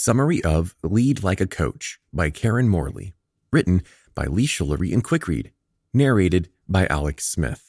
Summary of Lead Like a Coach by Karen Morley. Written by Lee Schullery and QuickRead. Narrated by Alex Smith.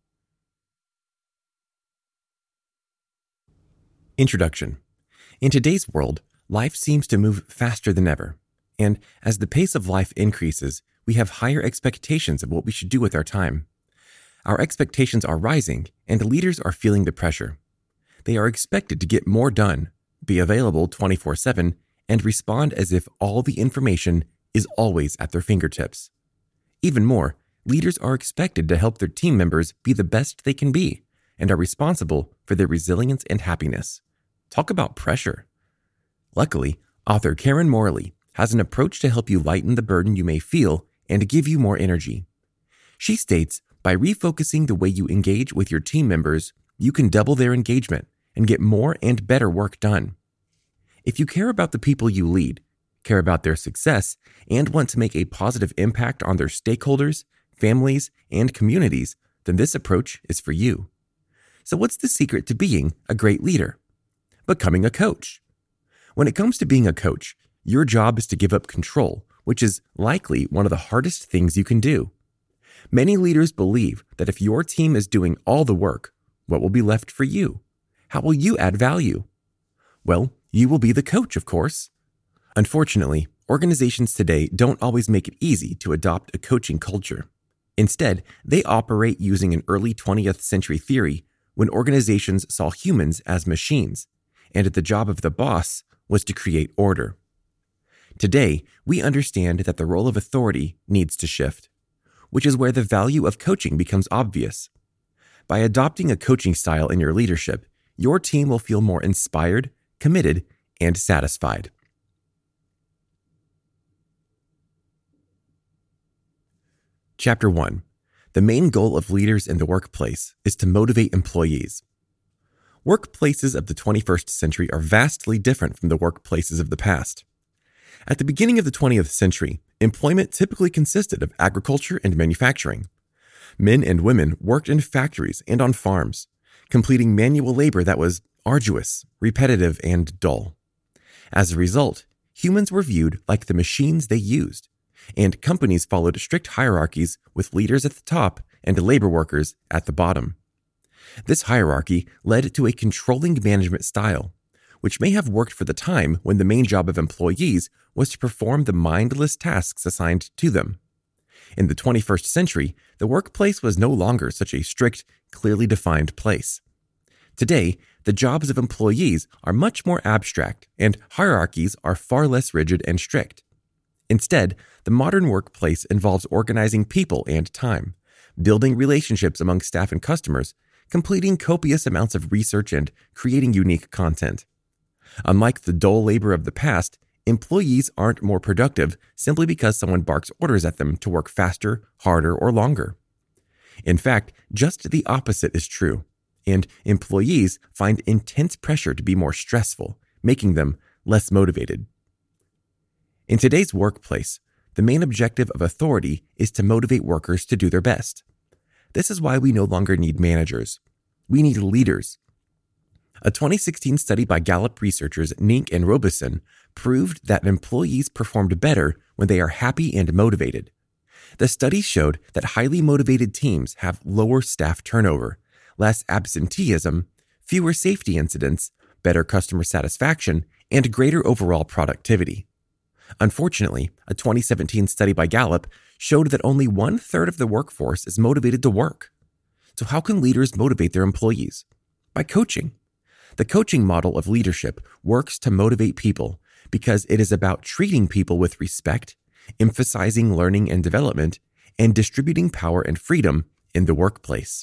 Introduction. In today's world, life seems to move faster than ever. And as the pace of life increases, we have higher expectations of what we should do with our time. Our expectations are rising, and leaders are feeling the pressure. They are expected to get more done, be available 24/7, and respond as if all the information is always at their fingertips. Even more, leaders are expected to help their team members be the best they can be and are responsible for their resilience and happiness. Talk about pressure. Luckily, author Karen Morley has an approach to help you lighten the burden you may feel and give you more energy. She states, by refocusing the way you engage with your team members, you can double their engagement and get more and better work done. If you care about the people you lead, care about their success, and want to make a positive impact on their stakeholders, families, and communities, then this approach is for you. So what's the secret to being a great leader? Becoming a coach. When it comes to being a coach, your job is to give up control, which is likely one of the hardest things you can do. Many leaders believe that if your team is doing all the work, what will be left for you? How will you add value? Well, you will be the coach, of course. Unfortunately, organizations today don't always make it easy to adopt a coaching culture. Instead, they operate using an early 20th century theory when organizations saw humans as machines, and the job of the boss was to create order. Today, we understand that the role of authority needs to shift, which is where the value of coaching becomes obvious. By adopting a coaching style in your leadership, your team will feel more inspired, committed, and satisfied. Chapter 1. The main goal of leaders in the workplace is to motivate employees. Workplaces of the 21st century are vastly different from the workplaces of the past. At the beginning of the 20th century, employment typically consisted of agriculture and manufacturing. Men and women worked in factories and on farms, completing manual labor that was arduous, repetitive, and dull. As a result, humans were viewed like the machines they used, and companies followed strict hierarchies with leaders at the top and labor workers at the bottom. This hierarchy led to a controlling management style, which may have worked for the time when the main job of employees was to perform the mindless tasks assigned to them. In the 21st century, the workplace was no longer such a strict, clearly defined place. Today, the jobs of employees are much more abstract, and hierarchies are far less rigid and strict. Instead, the modern workplace involves organizing people and time, building relationships among staff and customers, completing copious amounts of research, and creating unique content. Unlike the dull labor of the past, employees aren't more productive simply because someone barks orders at them to work faster, harder, or longer. In fact, just the opposite is true, and employees find intense pressure to be more stressful, making them less motivated. In today's workplace, the main objective of authority is to motivate workers to do their best. This is why we no longer need managers. We need leaders. A 2016 study by Gallup researchers Nink and Robeson proved that employees performed better when they are happy and motivated. The study showed that highly motivated teams have lower staff turnover, less absenteeism, fewer safety incidents, better customer satisfaction, and greater overall productivity. Unfortunately, a 2017 study by Gallup showed that only 1/3 of the workforce is motivated to work. So how can leaders motivate their employees? By coaching. The coaching model of leadership works to motivate people because it is about treating people with respect, emphasizing learning and development, and distributing power and freedom in the workplace.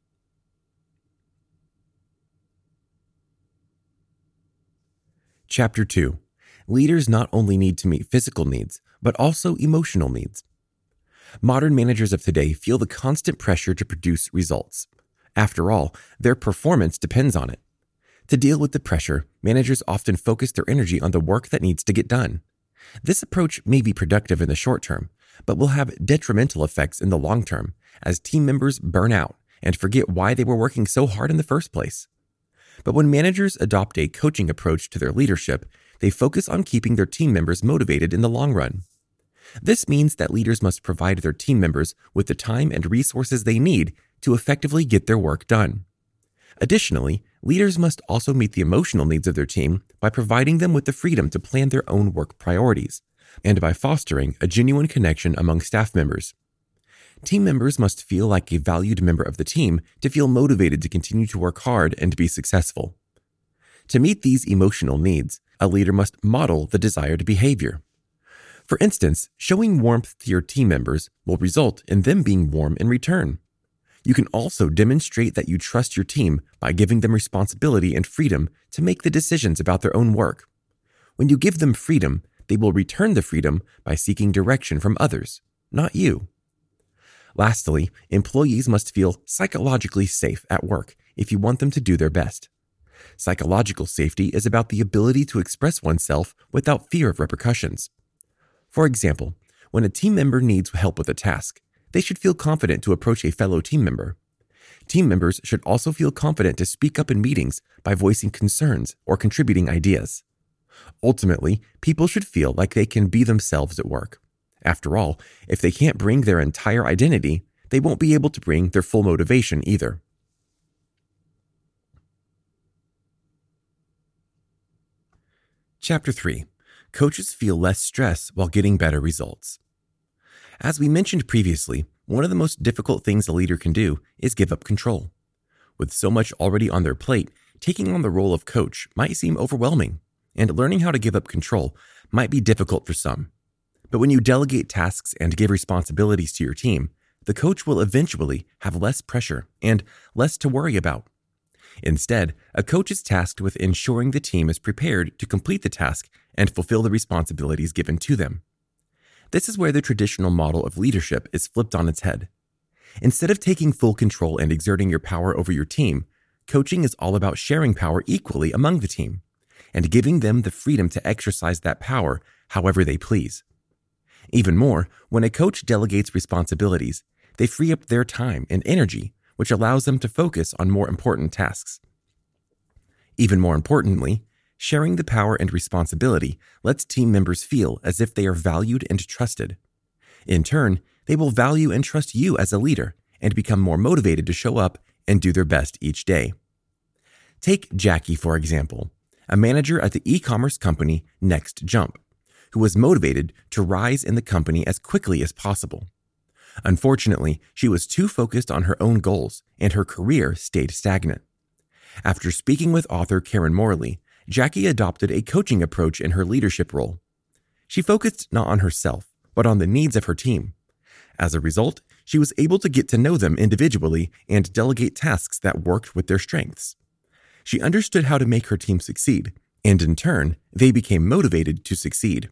Chapter 2. Leaders not only need to meet physical needs, but also emotional needs. Modern managers of today feel the constant pressure to produce results. After all, their performance depends on it. To deal with the pressure, managers often focus their energy on the work that needs to get done. This approach may be productive in the short term, but will have detrimental effects in the long term as team members burn out and forget why they were working so hard in the first place. But when managers adopt a coaching approach to their leadership, they focus on keeping their team members motivated in the long run. This means that leaders must provide their team members with the time and resources they need to effectively get their work done. Additionally, leaders must also meet the emotional needs of their team by providing them with the freedom to plan their own work priorities, and by fostering a genuine connection among staff members. Team members must feel like a valued member of the team to feel motivated to continue to work hard and be successful. To meet these emotional needs, a leader must model the desired behavior. For instance, showing warmth to your team members will result in them being warm in return. You can also demonstrate that you trust your team by giving them responsibility and freedom to make the decisions about their own work. When you give them freedom, they will return the freedom by seeking direction from others, not you. Lastly, employees must feel psychologically safe at work if you want them to do their best. Psychological safety is about the ability to express oneself without fear of repercussions. For example, when a team member needs help with a task, they should feel confident to approach a fellow team member. Team members should also feel confident to speak up in meetings by voicing concerns or contributing ideas. Ultimately, people should feel like they can be themselves at work. After all, if they can't bring their entire identity, they won't be able to bring their full motivation either. Chapter 3. Coaches feel less stress while getting better results. As we mentioned previously, one of the most difficult things a leader can do is give up control. With so much already on their plate, taking on the role of coach might seem overwhelming, and learning how to give up control might be difficult for some. But when you delegate tasks and give responsibilities to your team, the coach will eventually have less pressure and less to worry about. Instead, a coach is tasked with ensuring the team is prepared to complete the task and fulfill the responsibilities given to them. This is where the traditional model of leadership is flipped on its head. Instead of taking full control and exerting your power over your team, coaching is all about sharing power equally among the team and giving them the freedom to exercise that power however they please. Even more, when a coach delegates responsibilities, they free up their time and energy, which allows them to focus on more important tasks. Even more importantly, sharing the power and responsibility lets team members feel as if they are valued and trusted. In turn, they will value and trust you as a leader and become more motivated to show up and do their best each day. Take Jackie, for example, a manager at the e-commerce company NextJump, who was motivated to rise in the company as quickly as possible. Unfortunately, she was too focused on her own goals, and her career stayed stagnant. After speaking with author Karen Morley, Jackie adopted a coaching approach in her leadership role. She focused not on herself, but on the needs of her team. As a result, she was able to get to know them individually and delegate tasks that worked with their strengths. She understood how to make her team succeed, and in turn, they became motivated to succeed.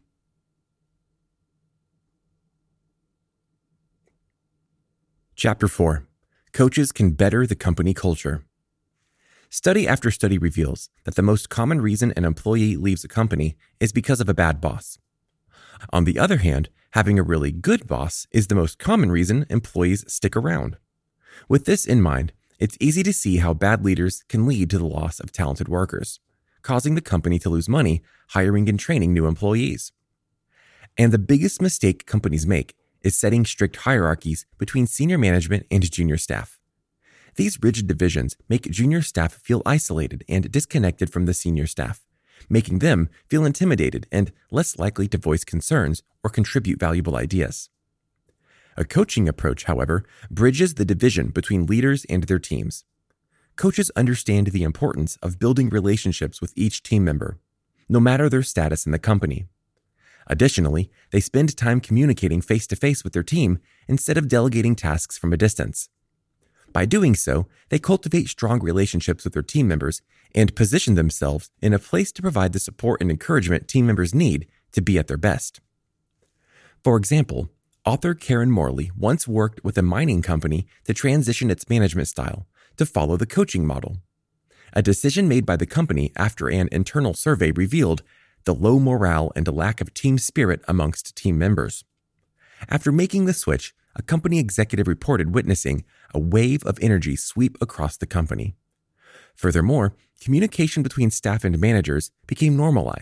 Chapter 4. Coaches can better the company culture. Study after study reveals that the most common reason an employee leaves a company is because of a bad boss. On the other hand, having a really good boss is the most common reason employees stick around. With this in mind, it's easy to see how bad leaders can lead to the loss of talented workers, causing the company to lose money hiring and training new employees. And the biggest mistake companies make is setting strict hierarchies between senior management and junior staff. These rigid divisions make junior staff feel isolated and disconnected from the senior staff, making them feel intimidated and less likely to voice concerns or contribute valuable ideas. A coaching approach, however, bridges the division between leaders and their teams. Coaches understand the importance of building relationships with each team member, no matter their status in the company. Additionally, they spend time communicating face-to-face with their team instead of delegating tasks from a distance. By doing so, they cultivate strong relationships with their team members and position themselves in a place to provide the support and encouragement team members need to be at their best. For example, author Karen Morley once worked with a mining company to transition its management style to follow the coaching model. A decision made by the company after an internal survey revealed the low morale and a lack of team spirit amongst team members. After making the switch, a company executive reported witnessing a wave of energy sweep across the company. Furthermore, communication between staff and managers became normalized,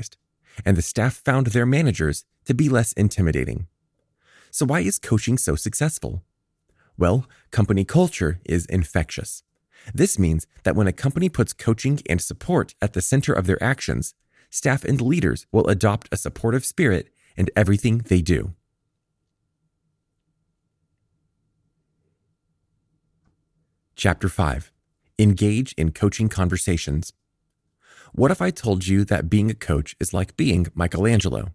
and the staff found their managers to be less intimidating. So why is coaching so successful? Well, company culture is infectious. This means that when a company puts coaching and support at the center of their actions, staff and leaders will adopt a supportive spirit in everything they do. Chapter 5. Engage in coaching conversations. What if I told you that being a coach is like being Michelangelo?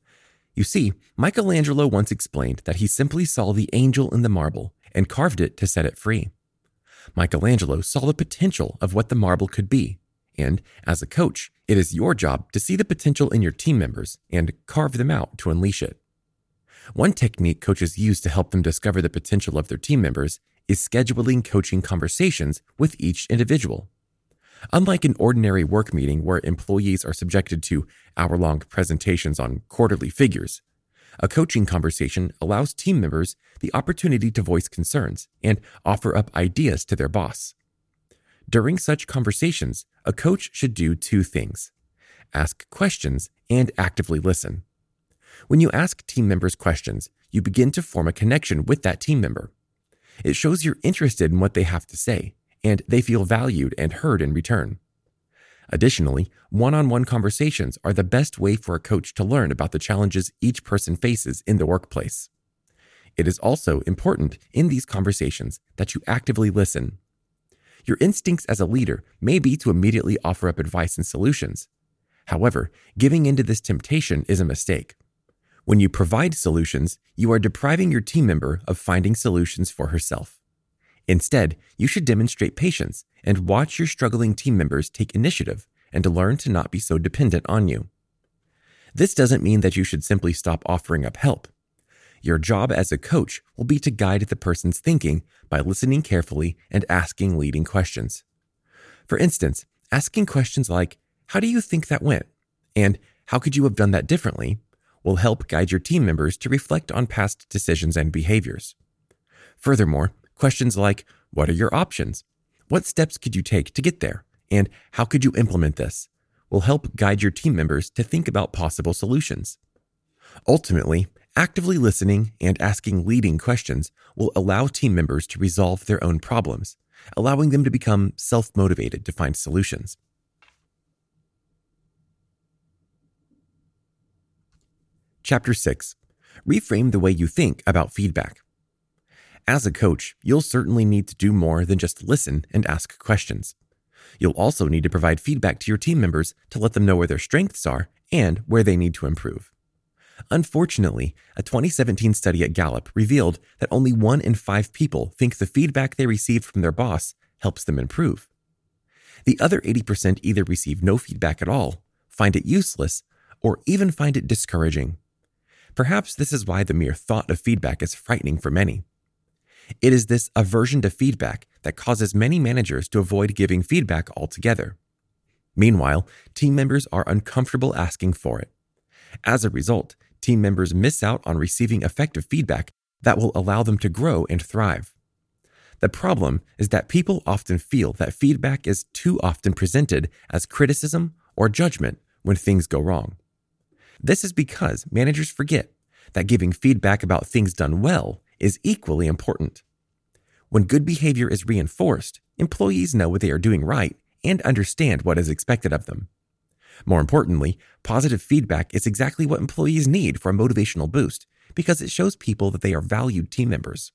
You see, Michelangelo once explained that he simply saw the angel in the marble and carved it to set it free. Michelangelo saw the potential of what the marble could be, and as a coach, it is your job to see the potential in your team members and carve them out to unleash it. One technique coaches use to help them discover the potential of their team members is scheduling coaching conversations with each individual. Unlike an ordinary work meeting where employees are subjected to hour-long presentations on quarterly figures, a coaching conversation allows team members the opportunity to voice concerns and offer up ideas to their boss. During such conversations, a coach should do two things: ask questions and actively listen. When you ask team members questions, you begin to form a connection with that team member. It shows you're interested in what they have to say, and they feel valued and heard in return. Additionally, one-on-one conversations are the best way for a coach to learn about the challenges each person faces in the workplace. It is also important in these conversations that you actively listen. Your instincts as a leader may be to immediately offer up advice and solutions. However, giving into this temptation is a mistake. When you provide solutions, you are depriving your team member of finding solutions for herself. Instead, you should demonstrate patience and watch your struggling team members take initiative and to learn to not be so dependent on you. This doesn't mean that you should simply stop offering up help. Your job as a coach will be to guide the person's thinking by listening carefully and asking leading questions. For instance, asking questions like, "How do you think that went?" and "How could you have done that differently?" will help guide your team members to reflect on past decisions and behaviors. Furthermore, questions like, "What are your options? What steps could you take to get there? And how could you implement this?" will help guide your team members to think about possible solutions. Ultimately, actively listening and asking leading questions will allow team members to resolve their own problems, allowing them to become self-motivated to find solutions. Chapter 6. Reframe the way you think about feedback. As a coach, you'll certainly need to do more than just listen and ask questions. You'll also need to provide feedback to your team members to let them know where their strengths are and where they need to improve. Unfortunately, a 2017 study at Gallup revealed that only 1 in 5 people think the feedback they received from their boss helps them improve. The other 80% either receive no feedback at all, find it useless, or even find it discouraging. Perhaps this is why the mere thought of feedback is frightening for many. It is this aversion to feedback that causes many managers to avoid giving feedback altogether. Meanwhile, team members are uncomfortable asking for it. As a result, team members miss out on receiving effective feedback that will allow them to grow and thrive. The problem is that people often feel that feedback is too often presented as criticism or judgment when things go wrong. This is because managers forget that giving feedback about things done well is equally important. When good behavior is reinforced, employees know what they are doing right and understand what is expected of them. More importantly, positive feedback is exactly what employees need for a motivational boost because it shows people that they are valued team members.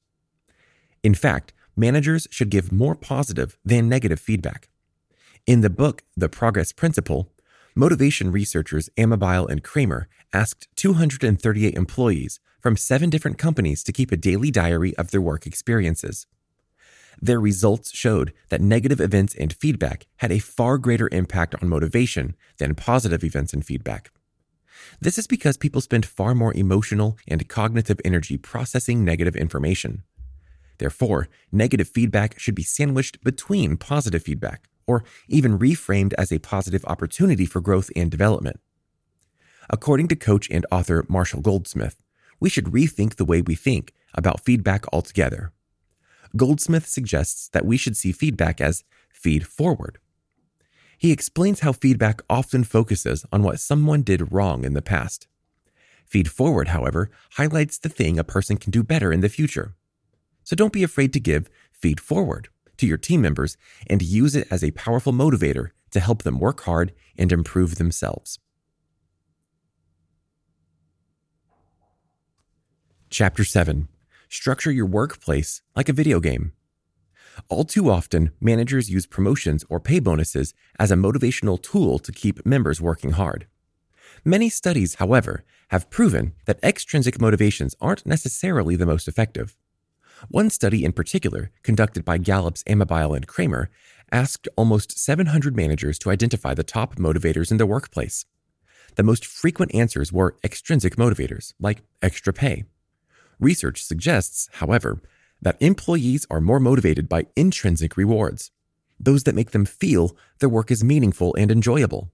In fact, managers should give more positive than negative feedback. In the book, The Progress Principle, motivation researchers Amabile and Kramer asked 238 employees from 7 different companies to keep a daily diary of their work experiences. Their results showed that negative events and feedback had a far greater impact on motivation than positive events and feedback. This is because people spend far more emotional and cognitive energy processing negative information. Therefore, negative feedback should be sandwiched between positive feedback, or even reframed as a positive opportunity for growth and development. According to coach and author Marshall Goldsmith, we should rethink the way we think about feedback altogether. Goldsmith suggests that we should see feedback as feed forward. He explains how feedback often focuses on what someone did wrong in the past. Feed forward, however, highlights the thing a person can do better in the future. So don't be afraid to give feed forward to your team members and use it as a powerful motivator to help them work hard and improve themselves. Chapter 7. Structure your workplace like a video game. All too often, managers use promotions or pay bonuses as a motivational tool to keep members working hard. Many studies, however, have proven that extrinsic motivations aren't necessarily the most effective. One study in particular, conducted by Gallup's Amabile and Kramer, asked almost 700 managers to identify the top motivators in their workplace. The most frequent answers were extrinsic motivators, like extra pay. Research suggests, however, that employees are more motivated by intrinsic rewards, those that make them feel their work is meaningful and enjoyable.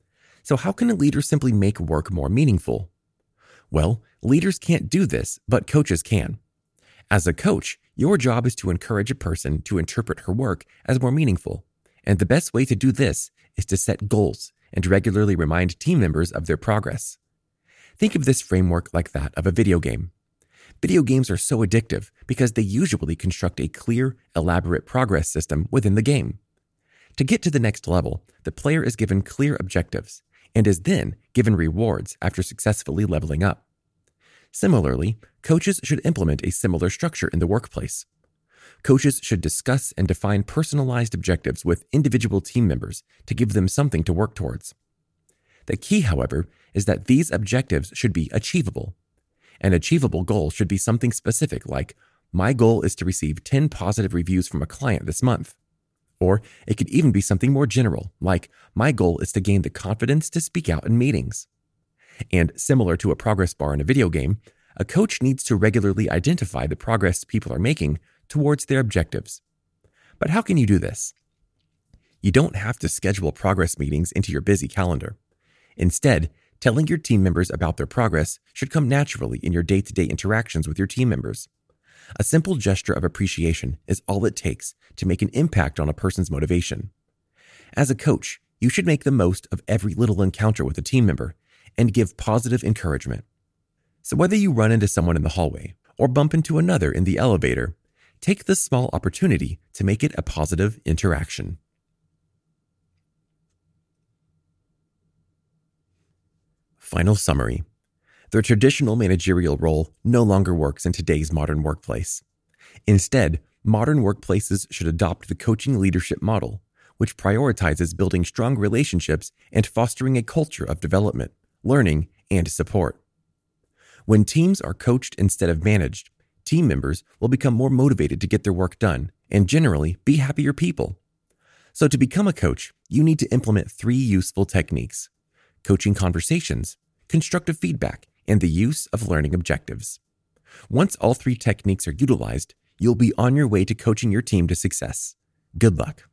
So how can a leader simply make work more meaningful? Well, leaders can't do this, but coaches can. As a coach, your job is to encourage a person to interpret her work as more meaningful, and the best way to do this is to set goals and regularly remind team members of their progress. Think of this framework like that of a video game. Video games are so addictive because they usually construct a clear, elaborate progress system within the game. To get to the next level, the player is given clear objectives and is then given rewards after successfully leveling up. Similarly, coaches should implement a similar structure in the workplace. Coaches should discuss and define personalized objectives with individual team members to give them something to work towards. The key, however, is that these objectives should be achievable. An achievable goal should be something specific like, my goal is to receive 10 positive reviews from a client this month. Or it could even be something more general, like, my goal is to gain the confidence to speak out in meetings. And similar to a progress bar in a video game, a coach needs to regularly identify the progress people are making towards their objectives. But how can you do this? You don't have to schedule progress meetings into your busy calendar. Instead, telling your team members about their progress should come naturally in your day-to-day interactions with your team members. A simple gesture of appreciation is all it takes to make an impact on a person's motivation. As a coach, you should make the most of every little encounter with a team member and give positive encouragement. So whether you run into someone in the hallway or bump into another in the elevator, take this small opportunity to make it a positive interaction. Final summary. The traditional managerial role no longer works in today's modern workplace. Instead, modern workplaces should adopt the coaching leadership model, which prioritizes building strong relationships and fostering a culture of development, learning, and support. When teams are coached instead of managed, team members will become more motivated to get their work done and generally be happier people. So to become a coach, you need to implement 3 useful techniques: coaching conversations, constructive feedback, and the use of learning objectives. Once all 3 techniques are utilized, you'll be on your way to coaching your team to success. Good luck.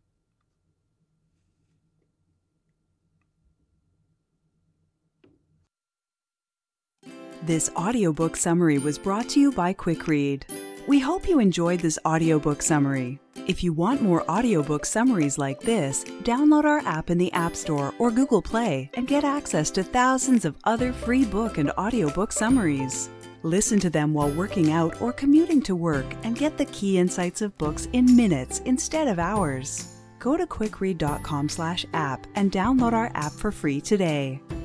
This audiobook summary was brought to you by Quick Read. We hope you enjoyed this audiobook summary. If you want more audiobook summaries like this, download our app in the App Store or Google Play and get access to thousands of other free book and audiobook summaries. Listen to them while working out or commuting to work and get the key insights of books in minutes instead of hours. Go to quickread.com/app and download our app for free today.